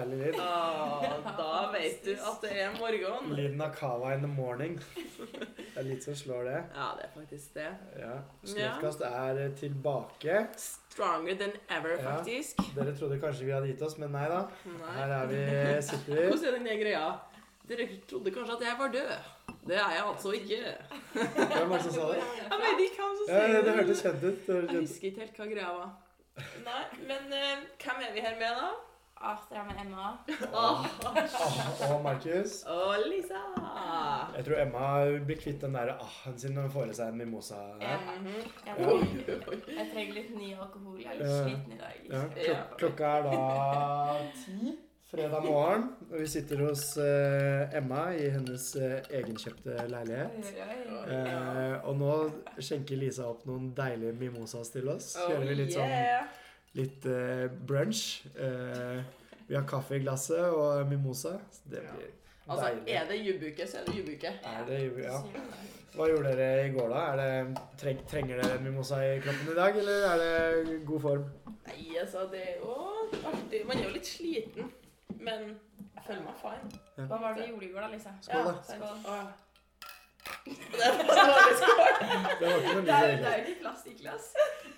deilig lyd. Da vet du at det morgen. Lyden av kava in the morning. Det litt som slår det. Ja, det faktisk det. Ja, Skrøftkast tilbake. Stronger than ever, faktisk. Dere trodde kanskje vi hadde gitt oss, men nei da. Her sitter vi. Hvordan den greia? Dere trodde kanskje at jeg var død. Det jeg altså ikke. Hvem var det som sa det? Jeg vet ikke hvem som sier det. Det hørtes kjent ut. Jeg husker ikke helt hva greia var. Nei, men hvem vi her med da? Det med Emma. Og Markus. Og Lisa. Jeg tror Emma blir kvitt den der sin når hun får i seg en mimosa her. Jeg trenger litt ny alkohol. Jeg litt sliten i dag. Ja, klokka da 10 fredag morgen, og vi sitter hos Emma i hennes egenkjøpte leilighet. Og nå skjenker Lisa opp noen deilige mimosas til oss. Gjør vi litt brunch. Vi har kaffe i glasset og mimosa. Det blir deilig. Er det jubbuke, så er det jubbuke. Ja. Hva gjorde dere i går da? Trenger dere en mimosa i kroppen i dag, eller er det god form? Nei, altså, det jo artig. Man jo litt sliten, men jeg føler meg fine. Hva var det du gjorde i går da, Lisa? Skål da. Skål. Det var det skål. Det var ikke noe det er jo ikke plastikkglass.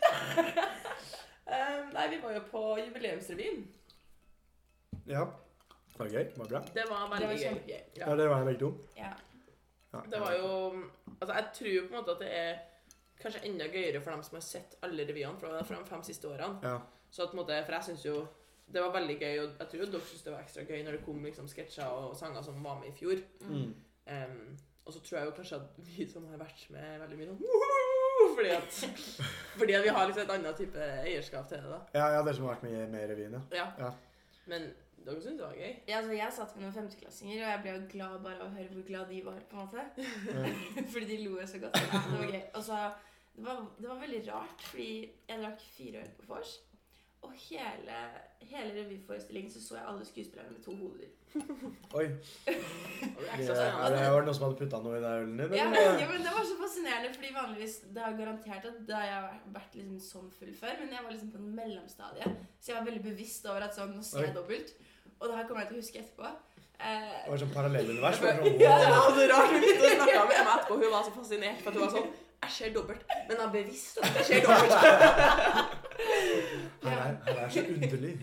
Nei, vi var jo på jubileumsrevyen. Ja, var det gøy? Var det bra? Det var veldig gøy. Ja, det var begge to. Ja. Det var jo, altså jeg tror jo på en måte at det kanskje enda gøyere for dem som har sett alle revyene fra de 5 siste årene. Ja. Så at på en måte, for jeg synes jo, det var veldig gøy, og jeg tror jo dere synes det var ekstra gøy når det kom liksom sketsjer og sanger som var med i fjor. Og så tror jeg jo kanskje at vi som har vært med veldig mye sånn, fordi at vi har liksom et annet type eierskap til det da. Ja, dere som har vært med i revyen, ja. Men dere synes det var gøy? Ja, altså jeg satt med noen femteklassinger, og jeg ble jo glad bare av å høre hvor glad de var, på en måte. Fordi de lo så godt. Ja, det var gøy. Og så, det var veldig rart, fordi jeg drakk 4 øl på vors, og hele revyforestillingen så jeg alle skuespillerne med 2 hoder. Oi. Det var noen som hadde puttet noe i den ølen din? Ja, men det var så fascinerende, fordi vanligvis, det har garantert at da jeg har vært liksom sånn full før, men jeg var liksom på en mellomstadie, så jeg var veldig bevisst over at sånn, nå ser jeg dobbelt. Og det her kommer jeg til å huske etterpå. Det var sånn parallellunivers. Ja, det rart. Vi begynte å snakke med Emma etterpå. Hun var så fascinert for at hun var sånn, jeg ser dobbelt, men jeg er bevisst at jeg ser dobbelt. Her så underlig.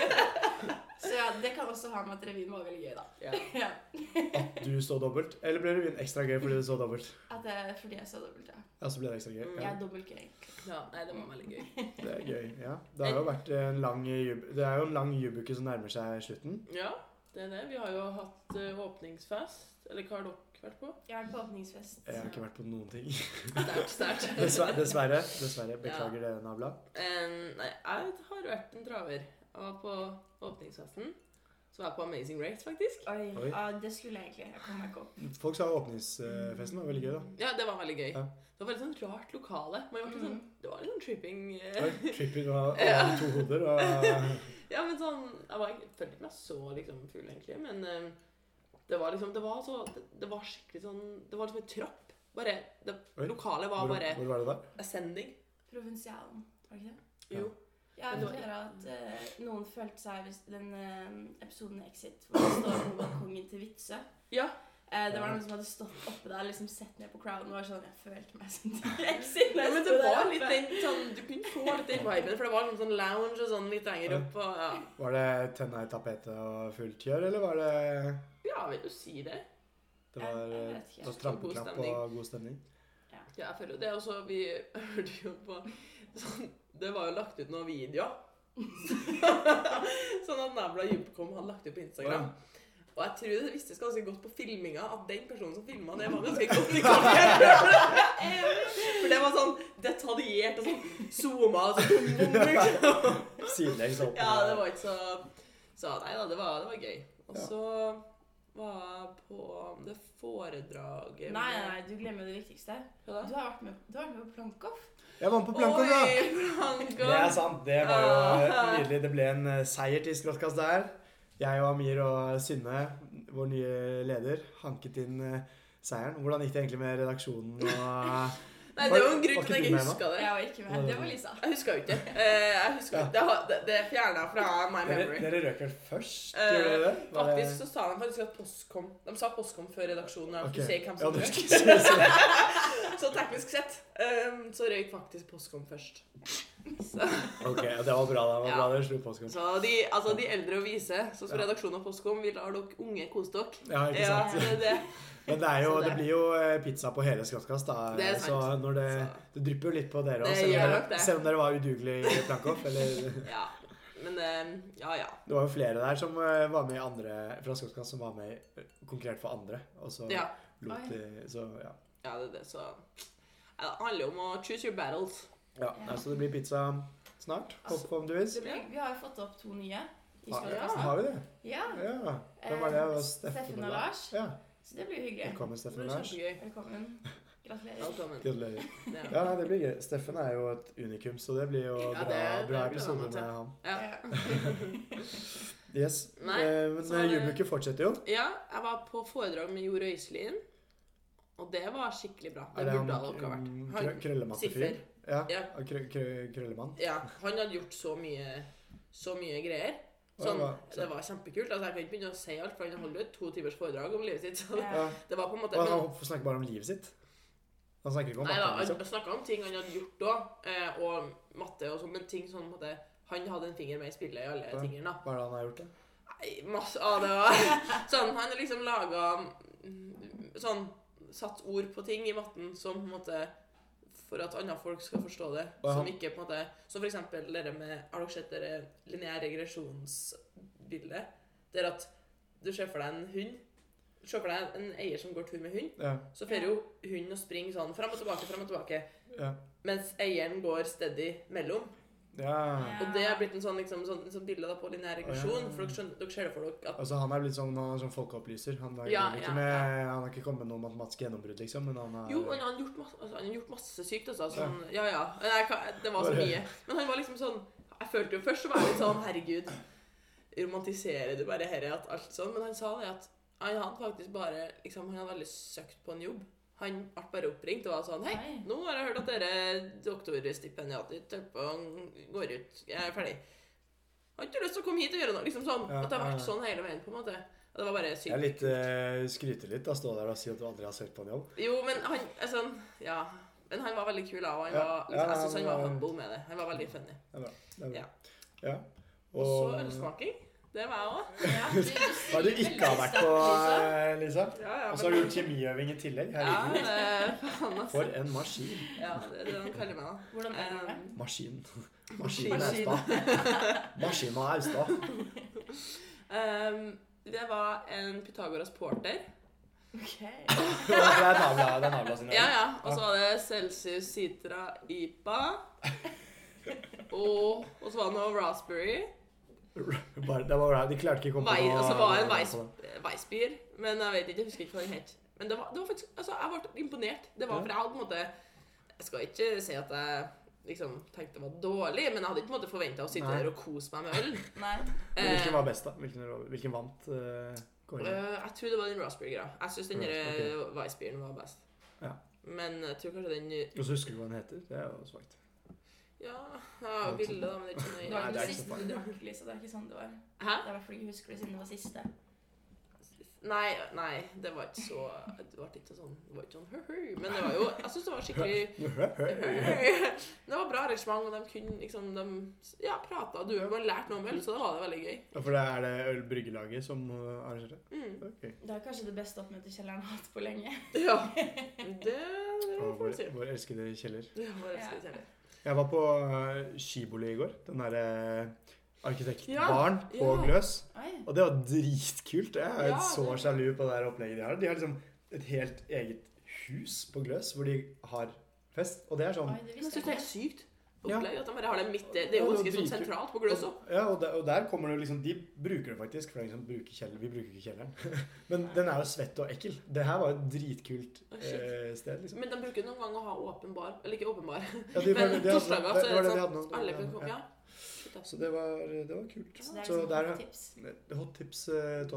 Så ja, det kan også ha med at revyen var veldig gøy da. Ja. At du så dobbelt? Eller ble revyen ekstra gøy fordi du så dobbelt? Fordi jeg så dobbelt, ja. Ja, så ble det ekstra gøy. Ja, dobbelt gøy. Ja, nei, det var veldig gøy. Det gøy, ja. Det har jo vært en lang jubbuke som nærmer seg slutten. Ja, det det. Vi har jo hatt åpningsfest. Eller hva har dere vært på? Jeg har vært på åpningsfest. Jeg har ikke vært på noen ting. Sterkt. Dessverre. Beklager det, Nabla. Nei, jeg har vært en traver. Jeg var på åpningsfesten. Så var jeg på Amazing Race, faktisk. Oi. Ja, det skulle jeg egentlig. Jeg kom meg ikke opp. Folk sa åpningsfesten var veldig gøy da. Ja, det var veldig gøy. Ja. Det var veldig sånn rart lokale. Det var litt sånn tripping. Tripping og 2 hoder. Ja, men sånn, jeg følte ikke meg så liksom full egentlig, men det var liksom, det var skikkelig sånn, det var liksom en trapp. Bare, lokale var bare Hvor var det der? ascending. Provincialen, var det ikke det? Jo. Ja, jeg hører at noen følte seg hvis den episoden Exit, hvor det står på balkongen til Vitsø. Ja. Det var noen som hadde stått oppe der, liksom sett ned på crowden, og var sånn, jeg følte meg som Exit. Ja, men det var litt den, sånn, du kunne få litt den viben, for det var sånn lounge og sånn litt lenger opp, og ja. Var det tenna i tapetet og fullt kjør, eller var det... Ja, vil du si det? Det var trampeklapp og god stemning. Ja, jeg føler jo det, og så vi hørte jo på, sånn, det var jo lagt ut noen videoer. Sånn at Nabla Jubkom hadde lagt ut på Instagram. Og jeg tror det visste ganske godt på filminga at den personen som filmet det var ganske godt i kamera. For det var sånn detaljert og sånn zooma og sånn. Sidelengs opp. Ja, det var ikke så nei da, det var gøy. Og så var jeg på det foredraget. Nei, du glemmer det viktigste. Hva da? Du har vært med på Plankhoff. Jeg var med på Plankhoff, da! Plankhoff. Det er sant, det var jo nydelig. Det ble en seier til Skråttkast der. Jeg og Amir og Synne, vår nye leder, hanket inn seieren. Hvordan gikk det egentlig med redaksjonen? Nei, det var en grunn til at jeg ikke huska det. Jeg var ikke med. Det var Lisa. Jeg huska jo ikke. Det fjernet fra my memory. Dere røk vel først? Gjorde dere det? Faktisk så sa de faktisk at Postkom. De sa Postkom før redaksjonen. Jeg Okay. si hvem som Så teknisk sett så røyk faktisk Postkom først. Så. Ok, det var bra da. Det var bra dere slo Postkom. Så de eldre og vise, så redaksjonen av Postkom, vi lar dere unge kose dere. Ja, ikke sant? Ja, det. Men det blir jo pizza på hele Slottkast da. Det er sant. Så når det drypper jo litt på dere Det også, gjør nok det. selv om dere var udugelig i Plankoff, eller... Ja, men ja. Det var jo flere der som var med i andre, fra Slottkast som var med konkret for andre, og så lot de, så ja. Ja, det, så... Ja, det handler jo om å choose your battles. Ja, så det blir pizza snart, forhåpentligvis. Vi har jo fått opp 2 nye i Ja, Slottkast. har vi det? Ja. Ja. Hvem var det? Det var Steffen og Lars. Ja. Så det blir hyggelig. Velkommen, Steffen Det og er Lars. kjempegøy. Velkommen. Gratulerer. Velkommen. Gratulerer. Ja. Ja, det blir gøy. Steffen er jo et unikum, så det blir jo Ja, bra blir episode det, med han. Ja. Yes. Nei, Men så var det- juleuke fortsetter jo. Ja, jeg var på foredrag med Jo Røiselin, og det var skikkelig bra. Er Det det burde han dere ha vært. krøllemattefyr? Siffer. Ja, Ja. krøllemann. Ja, han hadde gjort så mye greier. Sånn, det var kjempekult. Altså, jeg kan ikke begynne å si alt, for han holdt jo et 2 timers foredrag om livet sitt. Så Ja. det var på en måte... Og han snakker bare om livet sitt. Han snakker ikke om Nei da, matte, liksom. han snakket om ting han hadde gjort da, og matte og sånn, men ting sånn på en måte... Han hadde en finger med i spillet i alle tingene da. Hva er det han har gjort da? Nei, masse av det var... Sånn, han har liksom laget sånn, satt ord på ting i matten som på en måte... For at andre folk skal forstå det, som ikke på en måte... Så for eksempel det med... Har dere sett det lineær regresjonsbildet? Det at du ser for deg en hund. Se for deg en eier som går tur med hund. Ja. Så fer jo hunden og springer sånn frem og tilbake. Ja. Mens eieren går steady mellom. Ja. Og det har blitt en sånn, liksom, sånn bilde da på lineær regresjon. For dere ser det for dere at... Altså han er blitt sånn, han er sånn folkeopplyser. Han har ikke kommet med noen matematiske gjennombrudd, liksom, men han har... Jo, han har gjort masse sykt, altså. Sånn, ja. Det var så mye. Men han var liksom sånn... Jeg følte jo først så var jeg litt sånn, herregud, romantiserer du bare her at alt sånn? Men han sa det at han hadde faktisk bare, liksom, han hadde veldig søkt på en jobb. Han ble bare oppringt og var sånn, hei, nå har jeg hørt at dere doktorstipendiater går ut, jeg er ferdig. Har ikke du lyst til å komme hit og gjøre noe? Liksom sånn, at det har vært sånn hele veien på en måte. Det var bare sykt. Jeg er litt, skryter litt da, stå der og si at du aldri har søkt på en jobb. Jo, men han, sånn, ja, men han var veldig kul da, og han var, liksom, jeg synes han var humble med det. Han var veldig funny. Det er bra, det er bra. Ja. Og så ølsmaking. Det var jeg også. Ja, Hva du ikke har vært på, Lisa? Ja, Og så har du gjort kjemiøving i tillegg. Ja, For en maskin. Ja, det er det han kaller meg da. Hvordan er det? Maskin. Maskin Austad. Maskin og Austad. Det var en Pythagoras Porter. Ok. Det er navla sin. Ja. Og så var det Celsius Citra IPA. Og så var det noe Raspberry. Det var bra, de klarte ikke å komme på noe. Og så var det en Weissbier, men jeg vet ikke, jeg husker ikke hva den het. Men det var faktisk, altså jeg ble imponert. Det var for jeg hadde på en måte, jeg skal ikke si at jeg liksom tenkte det var dårlig, men jeg hadde ikke på en måte forventet å sitte der og kose meg med øl. Nei. Hvilken var best da? Hvilken vant kåringen? Jeg tror det var den Raspberry-gra. Jeg synes den der Weissbieren var best. Ja. Men jeg tror kanskje den... Og så husker du hva den heter? Det er jo svagt. Ja, jeg har bildet da, men det er ikke nøye. Det var Nei, det ikke er det ikke så siste du drakk, Lisa. Det er ikke sånn det var. Hæ? Det er i hvert fall ikke husker det siden det var siste. Nei, det var ikke så... Det var ikke sånn... Det var ikke sånn men det var jo... Jeg synes det var skikkelig... Det var bra arrangement, og de kunne liksom... De pratet, du har bare lært noe om øl, så da var det veldig gøy. Ja, for det er det ølbryggelaget som arrangerer det? Okay. Det er kanskje det beste oppmøtekjelleren har hatt på lenge. Ja, det får du si. Vår elskede Kjeller. Ja, vår elskede Kjeller. Jeg var på skiboli i går, den der arkitektbaren på Gløs, og det var dritkult. Jeg er så sjalu på det der opplegget de har. De har liksom et helt eget hus på Gløs, hvor de har fest, og det er sånn... Jeg synes det er helt sykt opplegg, at de bare har det midt, det er jo ganske sånn sentralt på Gløs også. Ja, og der kommer det liksom, de bruker det faktisk, for liksom bruker kjeller, vi bruker ikke kjelleren. Men den er jo svett og ekkel. Det her var et dritkult sted, liksom. Men de bruker noen gang å ha åpen bar, eller ikke åpen bar, ja, men torsdager så er det sånn, alle kan komme, ja. Så det var kult. Så det er så liksom hot tips. Hot tips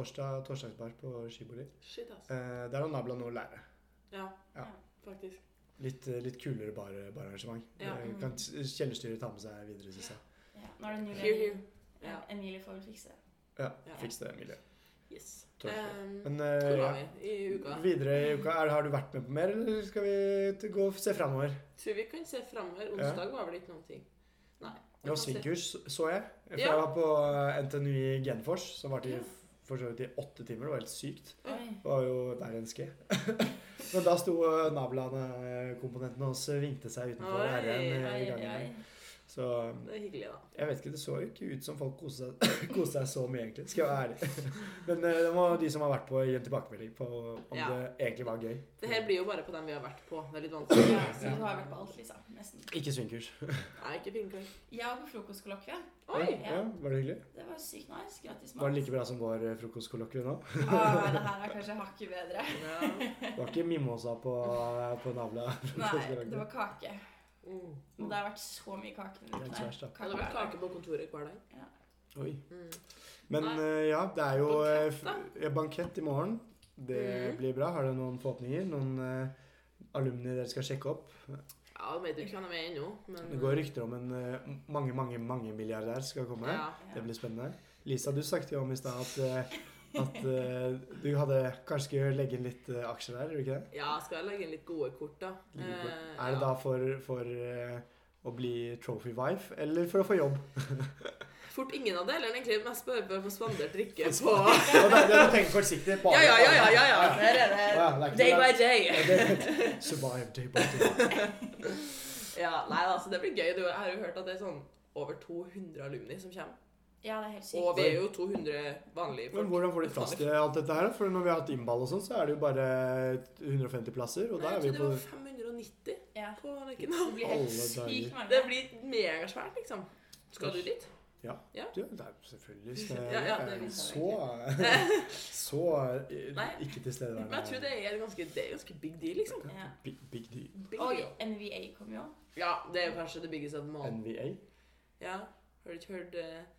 torsdagsbar på skiboli. Shit, ass. Der har Nabla noe å lære. Ja, faktisk. litt kulere bararrangement. Ja. Kan kjellerstyret ta med seg videre, synes jeg. Ja, nå er det ny Here, here. Ja, Emilie får vel fikse det. Ja, fiks det, Emilie. Yes. Men Hvor var vi i uka? videre i uka, har du vært med på mer, eller skal vi gå og se fremover? Tror vi kan se fremover. Onsdag var vel ikke noen ting. Nei. Ja, svinkurs så jeg. For Ja. jeg var på NTNU i Genfors, som var til for så vidt i 8 timer. Det var helt sykt. Oi. Det var jo der en ske. Men da sto Nabla-komponenten og svingte seg utenfor Oi, R1 i gangen. Så Det er hyggelig, da. jeg vet ikke, det så jo ikke ut som folk koste seg så mye, egentlig. Skal jeg være ærlig. Men det var de som har vært på, gi en tilbakemelding på om Ja. det egentlig var gøy. Det her blir jo bare på dem vi har vært på. Det er litt vanskelig. Ja, så du har vært på alt, liksom. Nesten. Ikke svinkurs. Nei, ikke pinkøy. Jeg var på frokostkollokvie. Oi! Ja, var det hyggelig? Det var sykt nice. Gratis mat. Var det like bra som vår frokostkollokvie nå? Det her er kanskje hakket bedre. Ja. Det var ikke mimosa på Nabla. Nei, det var kake. Mm. Men det har vært så mye kake. Det er ikke så verst, da. Det hadde vært kake på kontoret hver dag. Oi. Mm. Men Nei. ja, det er jo Bankett, bankett i morgen. Det blir bra. Har dere noen forhåpninger? Noen alumni dere skal sjekke opp? Ja, det vet du ikke hvem de er ennå, men Det går rykter om en mange milliardær skal komme. Ja. Det blir spennende. Lisa, du snakket jo om i stad at du hadde kanskje skulle legge inn litt aksjer der, er du ikke det? Ja, skal jeg legge inn litt gode kort, da. Er det da for å bli trophy wife, eller for å få jobb? Fort ingen av det, eller egentlig mest bare for å få spandert drikke på Og det du tenker forsiktig. Bare, Ja. Her er det Ja, det er ikke day det. by day. Survive day by day. Ja, nei, altså, det blir gøy. Jeg har jo hørt at det er sånn over 200 alumni som kommer. Ja, det er helt Og sykt. vi er jo 200 vanlige folk. Men hvordan får de plass til alt dette her? For når vi har hatt innball og sånn, så er det jo bare 150 plasser, og da Nei, er vi jeg på tror det var 590 Ja. på Det Lerkendal. blir helt Alle sykt dager. mange. Det blir megasvært, liksom. Skal du dit? Ja. Ja. Du, det er selvfølgelig Ja, det er så Nei. ikke til stede der. Men jeg tror det er ganske big deal, liksom. Ja. Big deal. Big Og deal. NVA kom jo. Ja, det er jo kanskje the biggest of them all. NVA. Ja, har du ikke hørt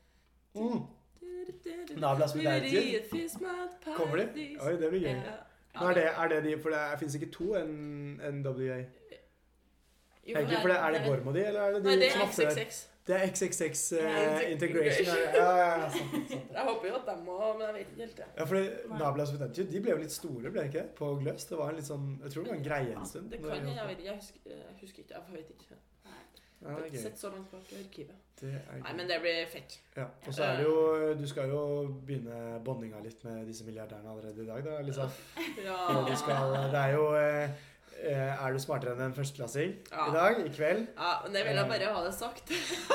Nablas Fidelity. Kommer de? de? Oi, det blir gøy. Ja. Nå er det de, for det finnes ikke to NWA. Jo, Egentlig, for er det Gorm og de, eller er det de Nei, det som er har før? XXX. Det er XXX Ja, Integration. Ja, sant. Jeg håper jo at dem må, men jeg vet ikke helt det. Ja, for Nablas Fidelity, de ble jo litt store, ble de ikke? På Gløs. Det var en litt sånn, jeg tror det var en greie en stund. Det kan jeg vet ikke, jeg husker ikke, jeg vet ikke. Ja, Jeg har det er ikke gøy. sett så langt bak i arkivet. Det er Nei, gøy. men det blir fett. Ja, og så er det jo, du skal jo begynne bondinga litt med disse milliardærene allerede i dag, da, Lisa. Ja. Det er jo, er du smartere enn en førsteklassing Ja. i dag, i kveld? Ja, men det vil jeg bare ha det sagt.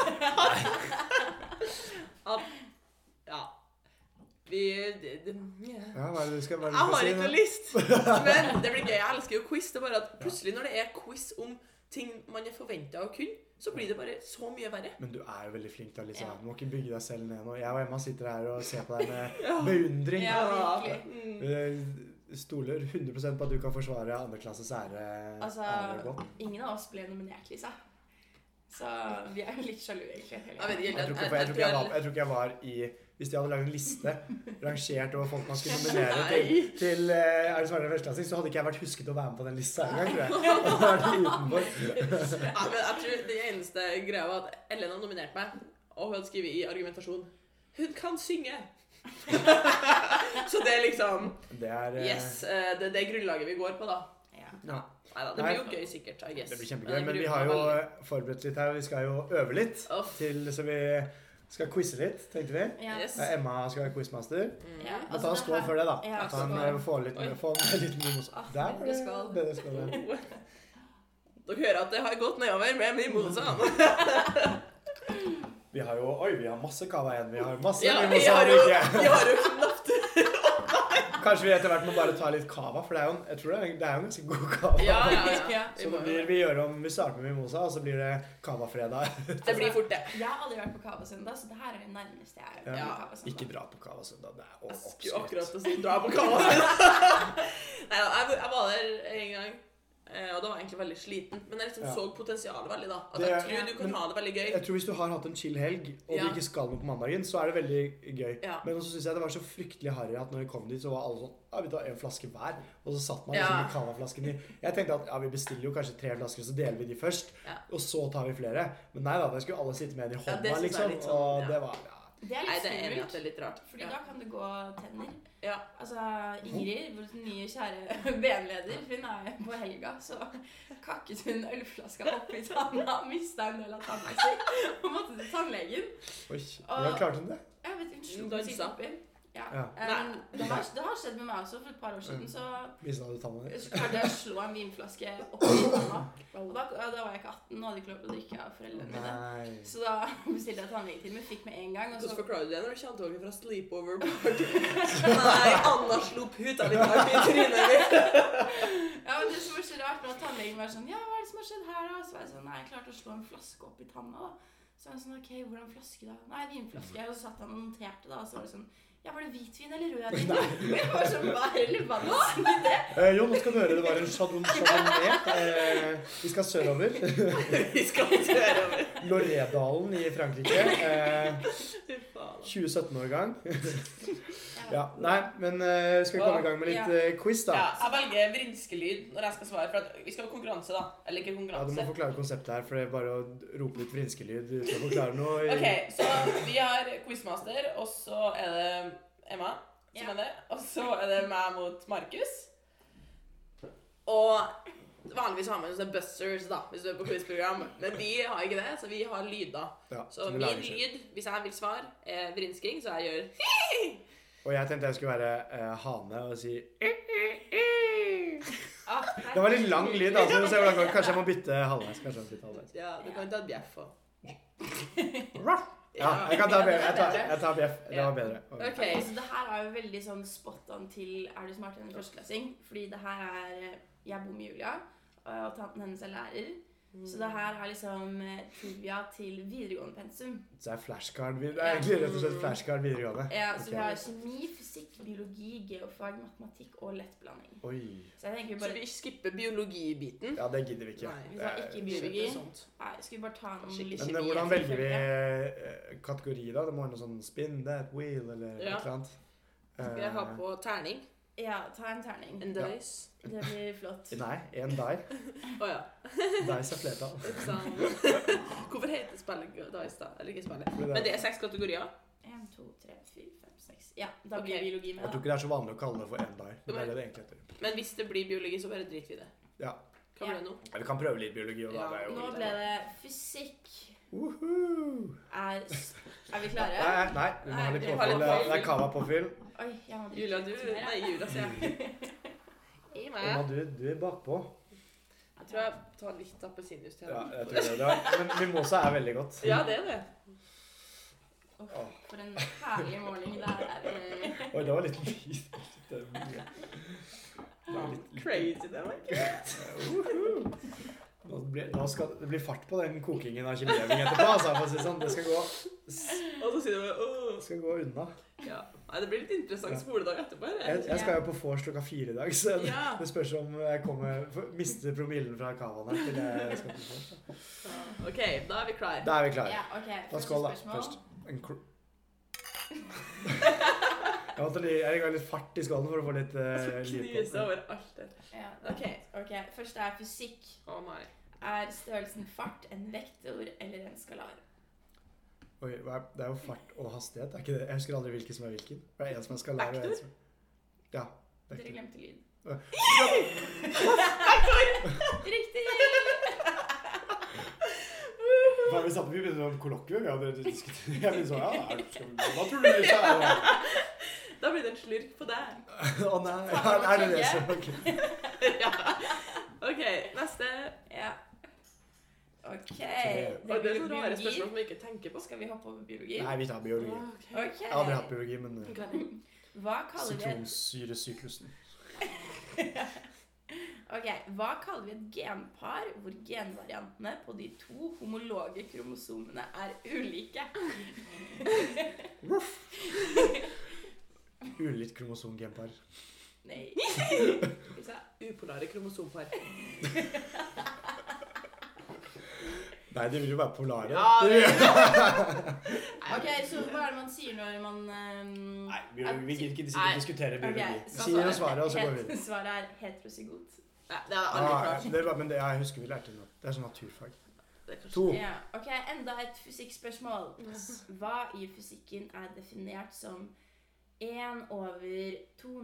At, ja. Ja, hva er det du skal, Jeg har ikke noe lyst, men det blir gøy. Jeg elsker jo quiz. Det er bare at plutselig når det er quiz om ting man er forventet å kunne, så blir det bare så mye verre. Men du er jo veldig flink da, Lisa. Ja. Du må ikke bygge deg selv ned nå. Jeg og Emma sitter her og ser på deg med beundring. Ja, virkelig. Stoler 100% på at du kan forsvare andreklasses ære, Altså, ære godt. ingen av oss ble nominert, Lisa. Så vi er jo litt sjalu, egentlig. Jeg vet ikke, Jeg tror ikke jeg var i. Hvis de hadde laget en liste rangert over folk man skulle nominere til er det smartere førsteklassing, så hadde ikke jeg vært husket å være med på den lista engang, tror jeg. Og da er det utenfor. Ja, men jeg tror det eneste greia var at Ellen har nominert meg, og hun hadde skrevet i argumentasjon hun kan synge. Så det er liksom Det er yes, det er det grunnlaget vi går på, da. Ja. ja. Neida, det blir jo gøy sikkert, I guess. Det blir kjempegøy, men vi har jo forberedt litt her. Vi skal jo øve litt, så vi skal quize litt, tenkte vi. Ja. Yes. Emma skal være quizmaster. Ja, Men ta en skål før det, da. Ja, Ta en, få litt mimos. Der var det skål. bedre skål. Dere hører at det har gått nedover med mimosa. Vi har jo, vi har masse kava igjen. Vi har masse Ja, vi mimosa. har jo knapt. Kanskje vi etter hvert må bare ta litt kava, for jeg tror det er jo en ganske god kava. Ja. Så det blir, vi starter med mimosa, og så blir det kava-fredag. Det blir fort det. Jeg har aldri vært på Kavasøndag, så det her er det nærmeste jeg er på Ja. Kavasøndag. Ikke dra på kava-søndag, det er Jeg skulle oppskrift. akkurat å si dra på kava. Neida, jeg var der en gang. og da var jeg egentlig veldig sliten. Men jeg liksom Ja. så potensialet veldig da. At Det- jeg tror du kan men- ha det veldig gøy. Jeg tror hvis du har hatt en chill helg, og Ja. du ikke skal noe på mandagen, så er det veldig gøy. Ja. Men så synes jeg det var så fryktelig harry at når vi kom dit, så var alle sånn, ja, vi tar en flaske hver. Og så satt man liksom Ja. i Cava-flasken i. Jeg tenkte at ja, vi bestiller jo kanskje 3 flasker, så deler vi de først. Ja. Og så tar vi flere. Men nei da, det skulle alle sitte med en i Ja, det hånda, synes jeg er liksom. litt sånn, Og ja. det var, ja. Det er Nei, litt det er enig at skummelt. det er litt rart. Fordi da kan det gå tenner. Ja. Altså, Ingrid, vår nye kjære benleder, hun er på helga, så kakket hun ølflaska opp i tanna, mistet en del av tanna si, og måtte til tannlegen. Oi, hvordan klarte hun det? Jeg vet ikke, slo Dansa. sikkert oppi. Ja. Ja. Det har skjedd med meg også for et par år siden, så Mistet du tanna di? klarte jeg å slå en vinflaske opp i tanna. Og da var jeg ikke 18 og hadde ikke lov til å drikke av foreldrene mine. Nei. Så da bestilte jeg tannlegetime, fikk med en gang, og Hvordan så forklarer du det når du kommer tilbake fra sleepover party? Nei, Anna slo puta litt hardt i trynet mitt. Ja, men det som var så rart var at tannlegen var sånn, ja, hva er det som har skjedd her da? Så var jeg sånn, nei, jeg klarte å slå en flaske opp i tanna da. Så var jeg sånn, ok, hvordan flaske da? Nei, vinflaske. Og så satt han og noterte da, og så var det sånn, ja, var det hvitvin eller rødvin? Og jeg var sånn, hva er relevansen i det? Jo, nå skal du høre, det var en chardonnay. Vi skal sørover. Vi skal sørover. Loredalen i Frankrike. Fy faen. 2017-årgang. Ja, nei, men skal vi komme i gang med litt quiz da? Ja, jeg velger vrinskelyd når jeg skal svare, for at vi skal ha konkurranse da. Eller ikke Ja, du konkurranse. må forklare konseptet her, for det er bare å rope litt vrinskelyd uten å forklare noe. Ok, så vi har quizmaster, og så er det Emma som Ja. er det. Og så er det meg mot Markus. Og vanligvis har man jo sånne busters da, hvis du er på quizprogram. Men vi har ikke det, så vi har lyder. Ja, Så som vi min lager selv. lyd, hvis jeg vil svare, er vrinsking, så jeg gjør Og jeg tenkte jeg skulle være hane og si Ah, Det var litt lang lyd, altså. Så hvordan går det? Kanskje jeg må bytte halvveis. Ja, du kan ta et bjeff også. Ja, jeg kan ta bjeff. Jeg tar bjeff. Det var bedre. Ok, Så det her er jo veldig sånn spot on til Er du smartere enn en førsteklassing? Fordi det her er Jeg bor med Julia, og tanten hennes er lærer. Så det her er liksom trivia til videregående pensum. Så er flashcard. Det er egentlig rett og slett flashcard videregående. Ja, så Ok. vi har kjemi, fysikk, biologi, geofag, matematikk og lettblanding. Oi. Så jeg tenker vi så bare vi skipper biologibiten. Ja, det gidder vi ikke. Nei, vi tar ikke biologi. Kjøper sånt. Nei, skal vi bare ta noen Skikkelig litt Men kjemi hvordan etter velger vi følge? kategori da? Det må være noe sånn spin that wheel eller et Ja. eller annet. Skal jeg ha på terning? Ja, ta en terning. En dice? Det blir flott. Nei, en die. Åja. Dice er flertall. Sånn. Hvorfor heter spillet dice da? Eller ikke spillet? Fordi Men det er 6 kategorier. 1, 2, 3, 4, 5, 6. Ja, da Ok. blir biologi med Jeg tror da. ikke det er så vanlig å kalle det for en die. Men det er det det egentlig heter. Men hvis det blir biologi, så bare driter vi i det. Ja. Hva blir det nå? Ja, vi kan prøve litt biologi, og da Ja, er det jo Nå ble det fysikk. Woohoo! Er vi klare? Nei, vi må ha litt Nei, påfyll. Det er Cava påfyll. Oi, jeg må drikke Julia, du... litt mer, ja. Nei, Julia, sier jeg. I Emma, meg. du er bakpå. Jeg tror jeg tar litt appelsinjuice til Ja, henne. jeg tror det. Men mimosa er veldig godt. Ja, det er det. For en herlig morgen det er. Oi, det var litt lyd. Det er mye. Det var litt Crazy, det var ikke. Woohoo! Nå skal det bli fart på den kokingen av kjemiøving etterpå, altså, for å si det sånn. Det skal gå, Og så sier du bare, åh. det skal gå unna. Ja. Nei, det blir litt interessant skoledag etterpå. Eller? Jeg skal jo på vors klokka 4 i dag, så Ja. det spørs om jeg mister promillen fra kavaen her til jeg skal på vors. Ok, da er vi klar. Da er vi klare. Ja, ok. Da Første skål da, spørsmål. først. Jeg måtte legge litt fart i skålen for å få litt lyd på Knuse den. over alt det. Ja, Ok. Første er fysikk. Å nei. Er størrelsen fart en vektor eller en skalar? Oi, det er jo fart og hastighet, er ikke det? Jeg husker aldri hvilken som er hvilken. Det er en som er skalar og en som... Ja, Dere vektor. glemte lyd. Vektor! Riktig! Vi satt vi begynte med kollokvium, vi hadde diskutert. Jeg begynte sånn, hva tror du det er? Da blir det en slurk på deg. Å nei, er det det som... Okay. Ja. Ok, neste. Ja. Ok. Og det er blir så rare biologi. spørsmål som vi ikke tenker på. Skal vi hoppe over biologi? Nei, vi tar biologi. Ok. Jeg har aldri hatt biologi, men Hva kaller vi et... sitronsyresyklusen. Ok, hva kaller vi et genpar hvor genvariantene på de to homologe kromosomene er ulike? Ulikt kromosomgenpar. Nei. Lisa. Upolare kromosomfar. Nei, de vil jo være polare. Ja, Ok, så hva er det man sier når man... Nei, vi gidder ikke diskutere biologi. Ok, Si noe svaret, og så går vi videre. Svaret er heterozygot. Ja, det er aldri klart. Men jeg husker vi lærte det. Det er sånn naturfag. Det er 2. Ja, ok, enda et fysikkspørsmål. Hva i fysikken er definert som 1 over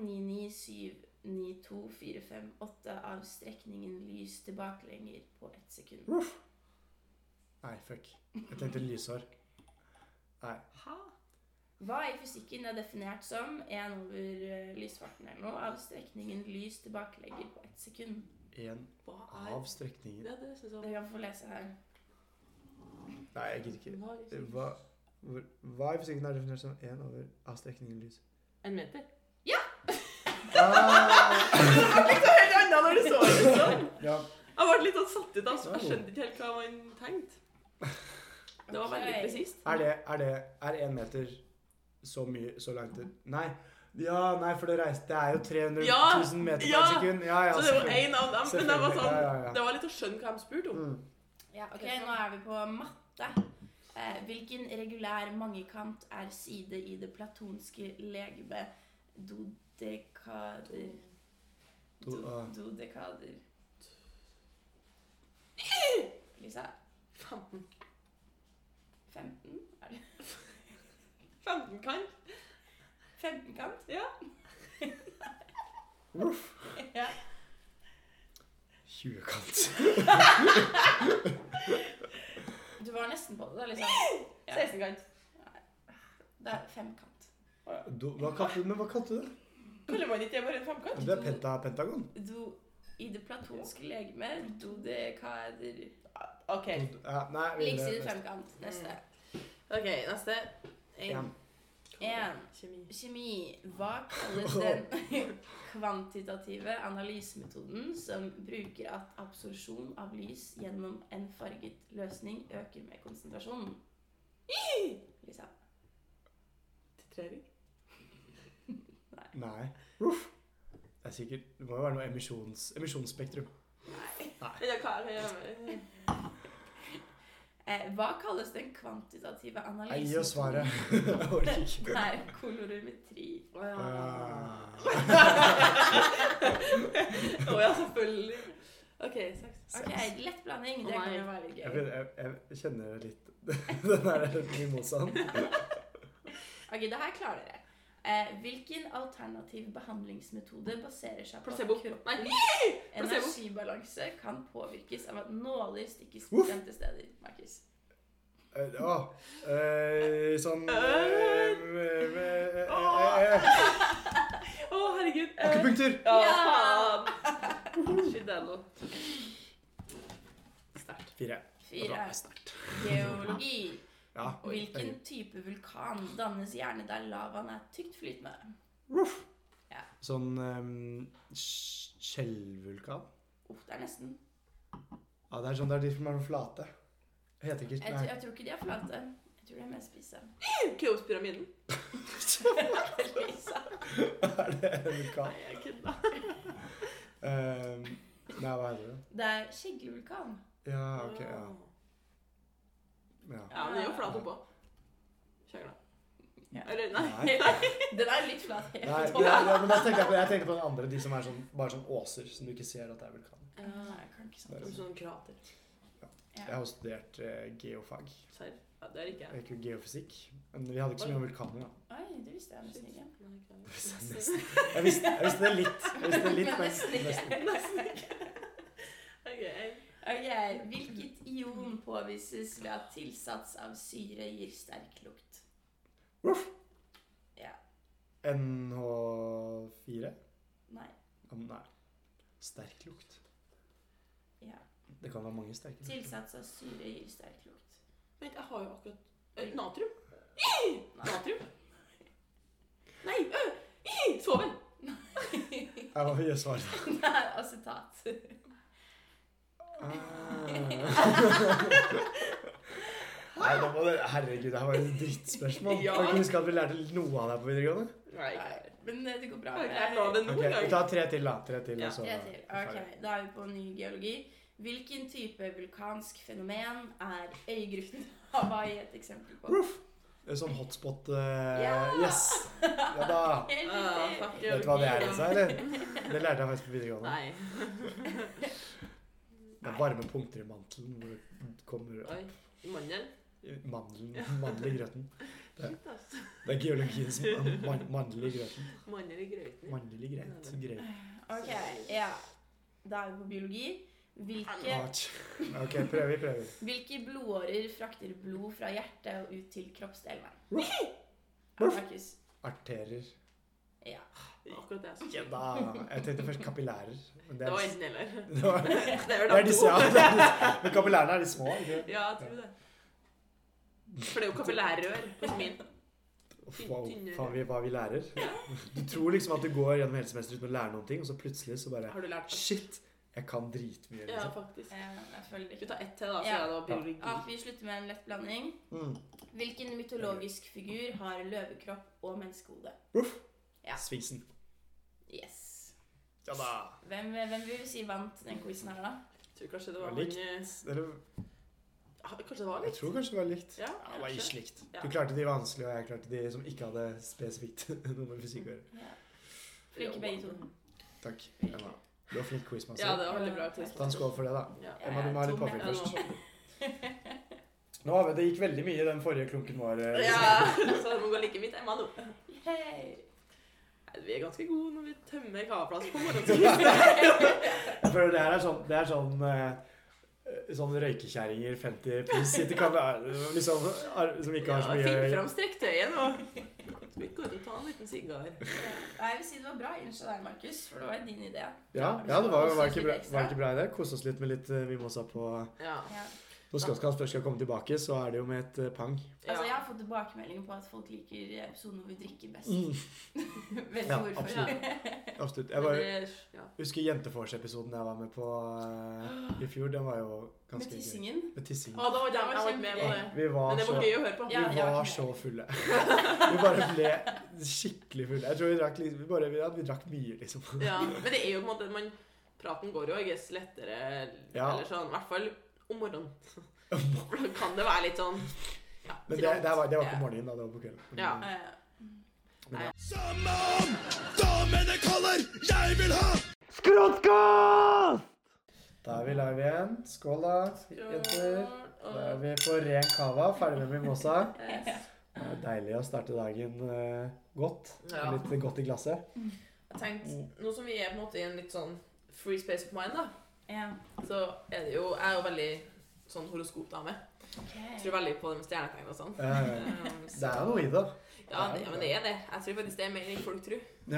299792458 av strekningen lys tilbakelegger på 1 sekund? Uff. Nei, fuck. Jeg tenkte lysår. Nei. Hæ? Hva i fysikken er definert som 1 over lysfarten eller noe av strekningen lys tilbakelegger på 1 sekund? 1 av strekningen. Ja, det synes jeg. Jeg kan få lese her. Nei, jeg gidder ikke. Hva i fysikken er definert som 1 over av strekningen lys? 1 meter. Ja! Det var litt helt annet når du så det sånn. Ja. Jeg ble litt satt ut, altså. Jeg skjønte ikke helt hva man tenkte. Det var veldig presist. Er 1 meter så langt ut? Nei. Ja, nei, for det er jo 300 000 meter per sekund. Ja, så det var en av dem, men det var sånn, det var litt å skjønne hva de spurte om. Ja, ok, nå er vi på matte. Hvilken regulær mangekant er side i det platonske legeme dodekader? Dodekader. Lisa? 15. 15? Er det 15 kant? 15 kant? Ja. Uff. Ja. 20 kant. Du var nesten på det da, liksom. Ja. 16 kant. Det er 5 kant. Hva kalte du det? Kaller man ikke det bare en 5 kant? Det er pentagon. I det platonske legeme, dodekader. Ok. Nei, Likside 5 kant. Neste. Ok, neste. 1. Kjemi. Hva kalles den kvantitative analysemetoden som bruker at absorpsjon av lys gjennom en farget løsning øker med konsentrasjonen? Lisa? Titrering? Nei. Uff. Det er sikkert, det må jo være noe emisjonsspektrum. Nei. Ja, hva er det? Hva kalles den kvantitative analysemetoden? Gi oss svaret. Jeg orker ikke. Det er kolorimetri. Ja, selvfølgelig. Ok, 6. Ok, lett blanding. Det kan jo være litt gøy. Jeg kjenner litt den der mimosaen. Ok, det her klarer dere. Hvilken alternativ behandlingsmetode baserer seg på Placebo. at kroppens energibalanse kan påvirkes av at nåler stikkes bestemte steder? Markus. Sånn herregud. Akupunktur. Ja! Shidello. Sterkt. 4. Geologi. Ja. Hvilken type vulkan dannes gjerne der lavaen er tykt flytende? Ja. Sånn skjellvulkan. Det er nesten. Ja, det er sånn der de som er flate. Jeg heter ikke... Jeg tror ikke de er flate. Jeg tror de er mer spisse. Keops-pyramiden. Lisa. Er det en vulkan? Nei, jeg kødda. Nei, hva heter det? Det er skjeglevulkan. Ja, ok, ja. Ja, den er jo flat oppå. Kjøgla. Ja. Eller, nei. Den er litt flat. Men da tenker jeg tenkte på den andre, de som er sånn, bare sånn åser, som du ikke ser at det er vulkan. Jeg kan ikke sånn. Sånn krater. Ja. Jeg har studert geofag. Serr? Ja, det er ikke jeg. Ikke geofysikk. Men vi hadde ikke så mye om vulkaner, da. Oi, det visste jeg nesten ikke. Jeg visste det litt. Men nesten ikke. Ok, hvilket ion påvises ved at tilsats av syre gir sterk lukt? Uff! Ja. NH4? Nei. Nei. Sterk lukt. Ja. Det kan være mange sterke lukter. Tilsats av syre gir sterk lukt. Vent, jeg har jo akkurat... natrium? Natrium? Nei! Svovel! Hva vil jeg svare? Det er acetat. Nei, herregud, det her var et drittspørsmål. Kan du huske at vi lærte noe av det på videregående? Nei. Men det går bra. Jeg la det noen Ok, vi gang. tar 3 til da. 3 til, Ja. og så... 3 til. Ok, da er vi på ny geologi. Hvilken type vulkansk fenomen er øygruppen Hawaii et eksempel på? Det er sånn hotspot... Ja! Yes! Ja da! Helt Ah, riktig. fuck Vet du hva det er, geologi, Elsa, eller? Det lærte jeg faktisk på videregående. Nei. Det er varme punkter i mantelen hvor det kommer Oi. Mandel? mandel i grøten. Shit, ass. Det er geologiens mandel i grøten. Mandel i grøten. Mandel i grøt. Ok, ja. Da er vi på biologi. Ok, prøver. Hvilke blodårer frakter blod fra hjertet og ut til kroppsdelene? Markus. Arterer. Ja. Akkurat det. Ja da. Jeg tenkte først kapillærer. Men Det var enten eller. det er er disse, ja. Det er disse. Men kapillærene er de små, ikke? Ja, jeg tror det. For det er jo kapillærrør hos min. Wow, faen hva vi lærer. Du tror liksom at du går gjennom hele semesteret uten å lære noen ting, og så plutselig så bare Har du lært det? shit, jeg kan dritmye. Ja, Liksom. faktisk. Jeg føler det Skal vi ikke. ta ett til da, så Ja. er det biologi. Ja, vi slutter med en lett blanding. Hvilken mytologisk figur har løvekropp og menneskehode? Ja. Sfinksen. Yes. Ja da. Hvem vil vi si vant den quizen her da? Jeg tror kanskje det var Likt. Eller, Kanskje det var jeg likt? tror kanskje det var likt. Ja, Ja, det var kanskje. ikke likt. Ja. Du klarte de vanskelige, og jeg klarte de som ikke hadde spesifikt noe med fysikk å gjøre. Ja. Flinke begge to. Takk, Emma. Du var flink quizmaster. Ja, det var veldig bra quiz. Ta en skål for det da. Ja. Emma, du må ha litt Tom, påfyll ja. først. Nå har vi, det gikk veldig mye i den forrige klunken vår. Ja, så det må gå like mitt Emma nå. Hei! Nei, vi er ganske gode når vi tømmer kavaplass på morgenskvist. Jeg føler det er sånn røykekjæringer 50 pluss sitter liksom, som ikke har så Finn mye... fram strektøyen og skal vi gå ut og ta en liten sigar. Jeg vil si det var bra innskjø deg, Markus, for det var din idé. Ja, det var ikke bra idé. Kose oss litt med litt mimosa på... Ja. Ja. Når Skotskast først skal komme tilbake, så er det jo med et pang. Altså, jeg har fått tilbakemelding på at folk liker episoden hvor vi drikker best. Vet du Ja, hvorfor? Absolutt. Jeg Men bare det- ja. husker Jentefors-episoden jeg var med på i fjor. Den var jo Med ganske gøy. tissingen? Med tissingen. Å, da var jeg var ikke med på det. Vi var Men det var så... gøy å høre på. Ja, Vi jeg var var ikke så med. fulle. Vi bare ble skikkelig fulle. Jeg tror vi drakk vi drakk mye, liksom. Ja, men det er jo på en måte praten går jo ikke lettere, Ja. eller sånn, i hvert fall om morgenen. For da kan det være litt sånn, ja. Men det var på morgenen, da. Det var på kvelden. Ja. Men ja. Som om damene kaller, jeg vil ha Skråtkast! Da er vi live igjen. Skål da, jenter. Da er vi på ren cava, ferdig med mimosa. Det er deilig å starte dagen godt. Ja. Litt godt i glasset. Jeg tenkte, nå som vi er på en måte i en litt sånn free space of mind da, Ja. så er det jo, jeg er jo veldig sånn horoskopdame. Jeg tror veldig på det med stjernetegn og sånn. Det er jo noe i det. Ja, men det er det. Jeg tror faktisk det er mer enn folk tror. Ja,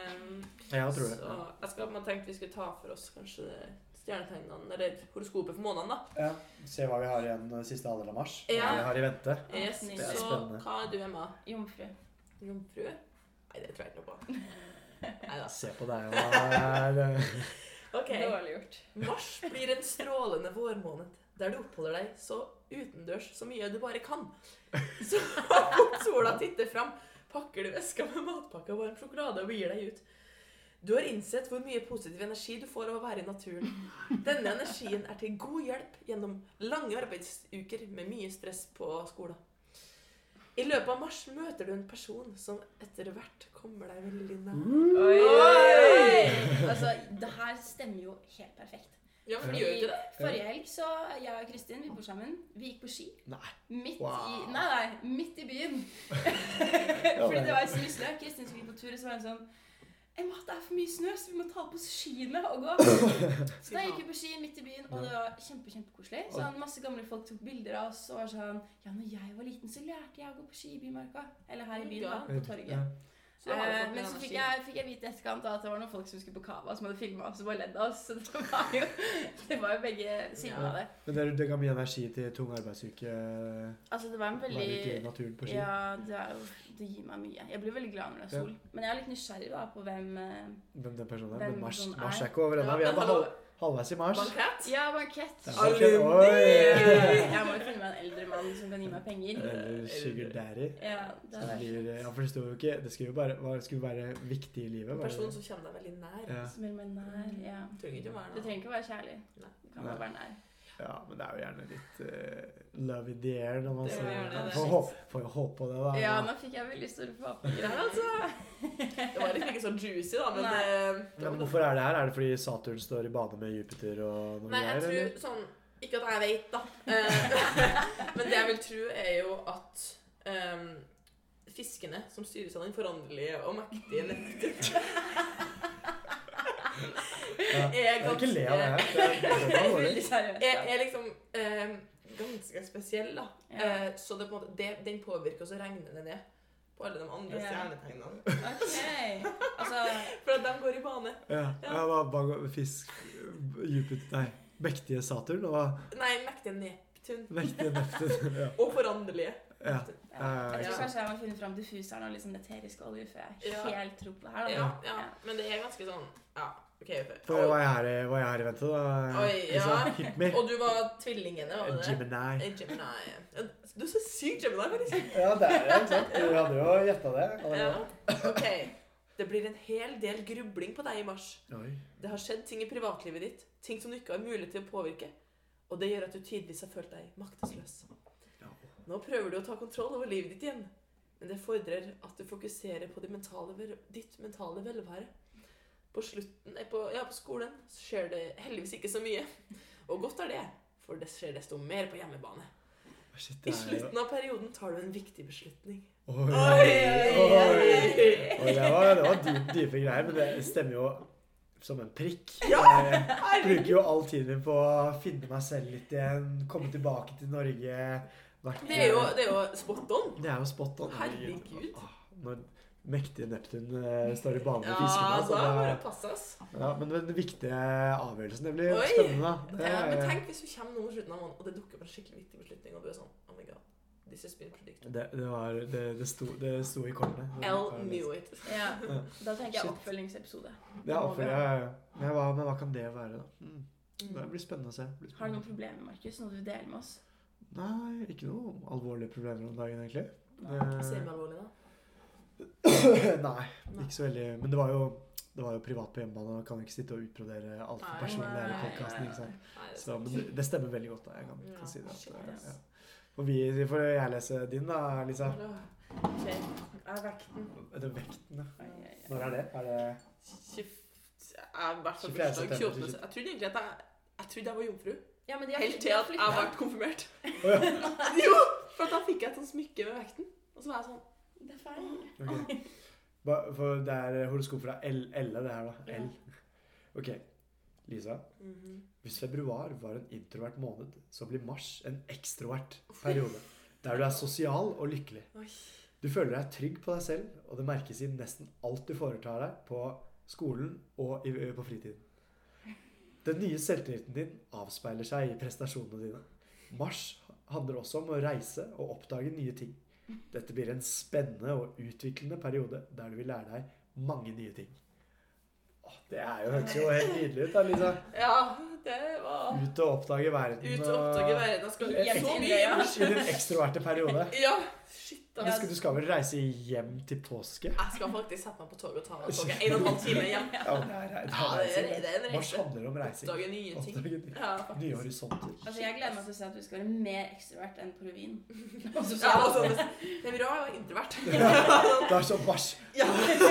jeg tror det. Så jeg skal man tenkte vi skulle ta for oss kanskje stjernetegnene, eller horoskopet for måneden da. Ja. Se hva vi har igjen siste halvdel av mars. Hva Ja. vi har i vente. Yes, Det er så spennende. hva er du, Emma? Jomfru. Jomfru? Nei, det tror jeg ikke noe på. Neida. Se på deg og der. Ok. Dårlig gjort. Mars blir en strålende vårmåned, der du oppholder deg så utendørs så mye du bare kan. Så fort sola titter fram, pakker du veska med matpakke og varm sjokolade og begir deg ut. Du har innsett hvor mye positiv energi du får av å være i naturen. Denne energien er til god hjelp gjennom lange arbeidsuker med mye stress på skolen. I løpet av mars møter du en person som etter hvert kommer deg veldig nær. Oi! Altså, det her stemmer jo helt perfekt. Ja, for gjør ikke det? Forrige helg så jeg og Kristin, vi bor sammen. Vi gikk på ski. Nei. Midt Wow. midt i byen. Fordi det var så mye snø. Kristin skulle på tur, og så var hun sånn Emma, det er for mye snø, så vi må ta på oss skiene og gå. Så da gikk vi på ski midt i byen, og det var kjempekoselig. Så masse gamle folk tok bilder av oss og var sånn Ja, når jeg var liten, så lærte jeg å gå på ski i Bymarka. Eller her i byen, da, på torget. Så har du fått Men med så energi. fikk jeg vite etterkant at det var noen folk som skulle på Cava som hadde filmet oss og bare ledd av oss. Så det var jo begge sider av det. Men det ga mye energi til tung arbeidsuke. Altså, det var en Være ute i veldig naturen på ski. Ja, det gir meg mye. Jeg blir veldig glad når det er sol. Men jeg er litt nysgjerrig da på hvem Hvem den personen er. Hvem Men Mars sånn er er. ikke over ennå. Ja, Vi er men bare hallo. halvveis i mars. Bankett? Ja, bankett. Det er bankett. Oi! Jeg må jo finne meg en eldre mann som kan gi meg penger. Eller sugar daddy. Ja, det Som er det. blir, jeg forstår jo ikke, det skulle jo bare, hva skulle være viktig i livet. En Bare, person som kommer deg veldig nær. ja. Som er meg nær, ja. Trenger ikke å være Det noe. trenger ikke å være kjærlig. Nei. Det kan bare være nær. Ja, men det er jo gjerne litt love in the air når man Det er ser gjerne det. Får jo håpe på det, da. Ja, nå fikk jeg veldig store forhåpninger her, altså. Det var liksom ikke så juicy, da, men Nei. det Men hvorfor er det her? Er det fordi Saturn står i bane med Jupiter og noe Nei, jeg greier, tror eller? sånn Ikke at jeg vet, da. Men det jeg vil tro, er jo at fiskene som styres av den foranderlige og mektige Neptun Ja. Jeg kan ikke le av det her. Det er dårlig. Veldig seriøst. er liksom ganske spesiell, da. Ja. Så det, på en måte, den påvirker, og så regner det ned på alle de andre Ja. stjernetegnene. Ok. Altså, For at de går i bane. Ja, hva fisk Jupiter, nei, mektige Saturn og hva? Nei, mektige Neptun. Mektige Neptun. Ja. Og foranderlige. Ja. jeg tror Ja. kanskje jeg må finne frem diffuseren og litt sånn eterisk olje før jeg Ja. helt tror på det her. Da. Ja. Men det er ganske sånn Ja, OK. For hva er her i ventet, da? Oi, ja. Liksom, hit me. Og du var tvillingene, var det det? Gemini. Gemini. Ja, du er så sykt Gemini, faktisk. Ja, det er det, ikke sant? Du hadde jo gjettet det. Ja. OK. Det blir en hel del grubling på deg i mars. Oi. Det har skjedd ting i privatlivet ditt, ting som du ikke har mulighet til å påvirke. Og det gjør at du tidvis har følt deg maktesløs. Ja. Nå prøver du å ta kontroll over livet ditt igjen, men det fordrer at du fokuserer på ditt mentale velvære. På skolen skjer det heldigvis ikke så mye. Og godt er det, for det skjer desto mer på hjemmebane. Shit, I det er jo... slutten av perioden tar du en viktig beslutning. Oi, Oi. det var dype greier, men det stemmer jo som en prikk. Ja, Jeg bruker jo all tiden min på å finne meg selv litt igjen, komme tilbake til Norge. Det er jo spot on. Det er jo spot on. Herregud. Når mektige Neptun står i bane med Ja, fiskene. Så da må det, du passe oss. ja, men den viktige avgjørelsen, det blir Oi. spennende, da. Det, Ja, men tenk hvis du kommer nå i slutten av måneden, og det dukker opp en skikkelig viktig beslutning, og du er sånn, oh my god, this has been predicted. det sto i kortene. L knew it. Ja. Da tenker jeg Shit. oppfølgingsepisode. Ja, men hva kan det være, da? Det blir spennende å se. Har du noen problemer, Markus? Noe du vil dele med oss? Nei, ikke noe alvorlige problemer om dagen, egentlig. Semi-alvorlig, da. Nei, ikke så veldig. Men det var jo privat på hjemmebane, og kan ikke sitte og utbrodere alt for Nei, personlig her i nei, podcasten, ikke sant? Nei, det er Så, sant. men det stemmer veldig godt, da. Jeg kan Ja, si det. shit, At, ass. ja. Får jeg lese din, da, Lisa? Ok, er vekten. Det er vekten, ja. Oi, oi, oi. Når er det? Er det Jeg er i hvert fall 24. bursdag september 28. Jeg trodde egentlig at jeg trodde jeg var jomfru. Ja, men de har Helt til de har at jeg flyttet. ble konfirmert. Å ja. Jo, for da fikk jeg et sånt smykke med vekten. Og så var jeg sånn, Det er feil. Ok. For det er horoskop fra Elle, det her, da. L. Ok. Lisa, hvis februar var en introvert måned, så blir mars en ekstrovert periode. Der du er sosial og lykkelig. oi. Du føler deg trygg på deg selv, og det merkes i nesten alt du foretar deg på skolen og på fritiden. Den nye selvtilliten din avspeiler seg i prestasjonene dine. Mars handler også om å reise og oppdage nye ting. Dette blir en spennende og utviklende periode der du vil lære deg mange nye ting. Det høres jo helt nydelig ut da, Lisa. Ja, det var Ut og oppdage verden. ut og oppdage verden. Jeg skal Hjem så til mye. India. I din ekstroverte periode. Ja, shit Men ass. du skal vel reise hjem til påske? Jeg skal faktisk sette meg på toget og ta toget 1,5 time hjem. Ja, det er det er en Mars reise. handler om reising. Oppdage nye ting. Oppdage Ja, faktisk. nye horisonter. Altså, jeg gleder meg til å se at du skal være mer ekstrovert enn på revyen. Ja, altså, det er bra å være introvert. Det er sånn Mars. Ja.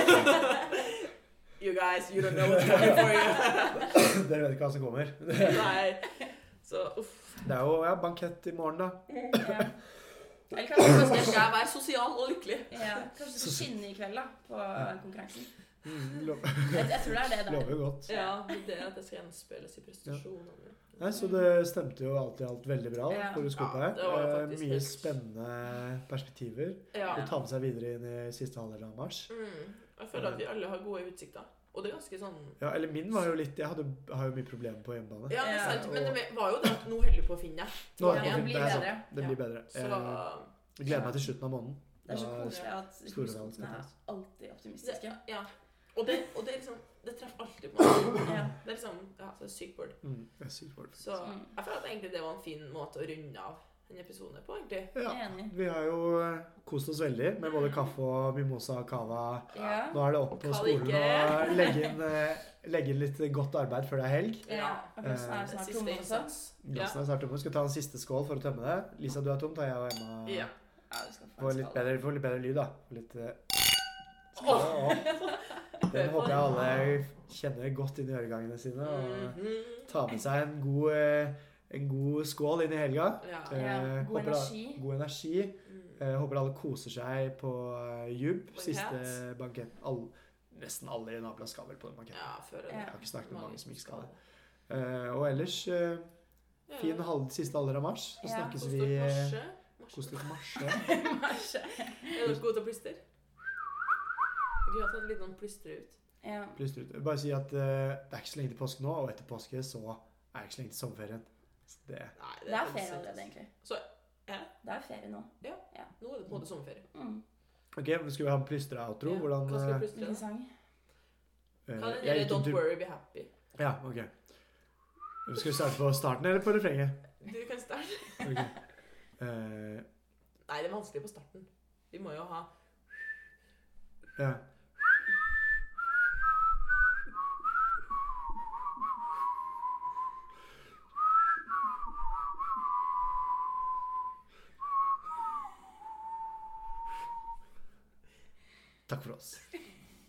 You guys, you don't know what's coming for you. Dere vet ikke hva som kommer. Nei. Så, uff. Det er jo bankett i morgen, da. Ja. Eller Så kanskje, skal jeg være sosial og lykkelig. ja, kanskje du skal skinne i kveld da, på konkurransen. Lo- Jeg tror det er det der. Lover godt. Ja, det er at det skal gjenspilles i prestasjonene. Nei, så det stemte jo alt i alt veldig bra Ja. på horoskopet her. Ja, det var faktisk Mye helt- spennende perspektiver. Ja. Å ta med seg videre inn i siste halvdel av mars. Jeg føler at vi alle har gode utsikter. Og det er ganske sånn Ja, eller min var jo litt Jeg har jo mye problemer på hjemmebane. Ja, det er sant. Ja, Men det var jo det at nå holder du på å finne deg. Nå er Ja, det det blir er sant. bedre. Det blir bedre. Så Jeg gleder meg til slutten av måneden. Det er så Da- koselig at store valg skal horoskopene er tas. alltid optimistiske. ja. Og det er liksom, det treffer alltid på meg. Ja. Det er liksom, ja, så er det sykt word. Det er sykt word. Så jeg føler at egentlig det var en fin måte å runde av en episode på, egentlig. Ja, Enig. vi har jo kost oss veldig med både kaffe og mimosa og kava. Ja. Nå er det opp på skolen og legge inn litt godt arbeid før det er helg. Ja. Og plassen er snart tom også. Glassene er snart tomme. Vi skal ta en siste skål for å tømme det. Lisa, du er tom, tar jeg og Emma Ja. Ja, du skal få får en litt skål. bedre lyd da. Litt, den håper jeg alle kjenner godt inn i øregangene sine og tar med seg en god skål inn i helga. Ja. God Håper energi. God energi. Håper alle koser seg på Jubb. Bankett. Siste bankett. Nesten alle i nabla skal vel på den banketten. Ja, før Jeg har ikke snakket med mange som ikke skal det. det. Og ellers fin siste halvdel av mars. Så Ja. snakkes Kost vi dere marsje. Kos dere marsje. Marsje. Er dere gode til å plystre? Vi har tatt litt noen plystre ut. Ja. Plystre ut. Bare si at det er ikke så lenge til påske nå, og etter påske så er det ikke så lenge til sommerferien. Så det Nei, Det er faktisk ferie sant. allerede, egentlig. Så, ja, Det er ferie nå. nå er det på en måte sommerferie. Ok, men skal vi ha en plystre-outro? Ja, Hvordan hva skal vi plystre Hvilken da? sang? Hva er jeg det? gikk en Don't tur- worry, be happy. Ja, ok. Skal vi starte på starten eller på refrenget? Du kan starte. Ok. Nei, det er vanskelig på starten. Vi må jo ha... Ja. Takk for oss.